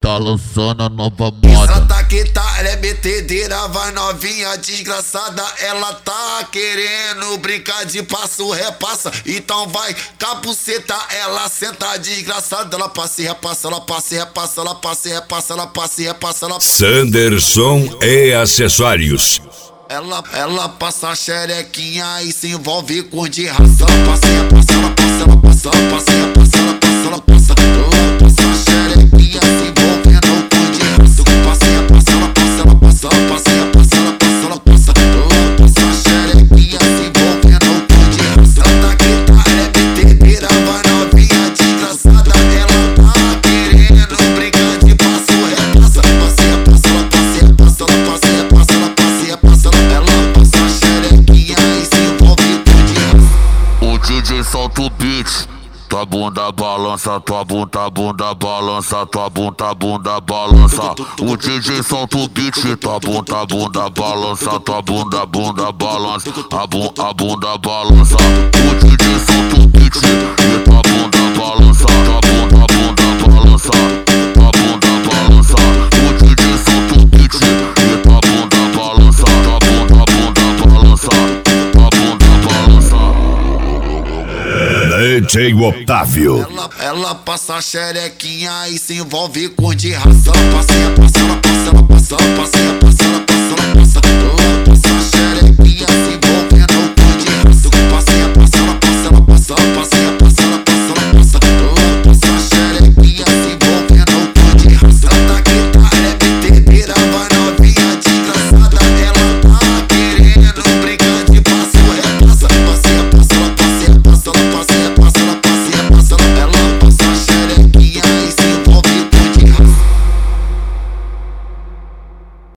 tá lançando a nova Essa moda. taqueta, ela é metedeira, vai novinha desgraçada. Ela tá querendo brincar de passo, repassa. Então vai capuceta, ela senta desgraçada. Ela passa e repassa, ela passa e repassa, ela passa e repassa, ela passa e repassa, ela passa. Sanderson e acessórios. Ela passa a xerequinha e se envolve com de raça. Passa e repassa, ela passa, ela passa, ela passa e repassa, ela passa, ela passa. Ela passa a xerequinha se envolvendo com de raça. Passa e repassa, ela passa, ela passa, ela passa e repassa, ela passa, ela passa. Ela passa a xerequinha se envolvendo com de raça. Ela taqueta, ela é metedeira, vai novinha desgraçada. Ela tá querendo brincar de passo, repassa. Passa e repassa, ela passa e repassa, ela passa e repassa, ela passa e repassa. Ela passa a xerequinha e se envolve com de raça. O DJ solta o beat. Tua bunda balança, tua bunda balança, tua bunda balança. O DJ solta o beat, tua bunda balança, tua bunda balança, a bunda balança. O DJ solta o beat, e tua bunda balança, tua bunda balança, tua bunda balança. O DJ solta o beat, e tua bunda balança, tua bunda balança, tua bunda balança. DJ Otávio. Ela passa a xerequinha e se envolve com de raça. Passa e repassa, ela passa, ela passa, ela passa e repassa, ela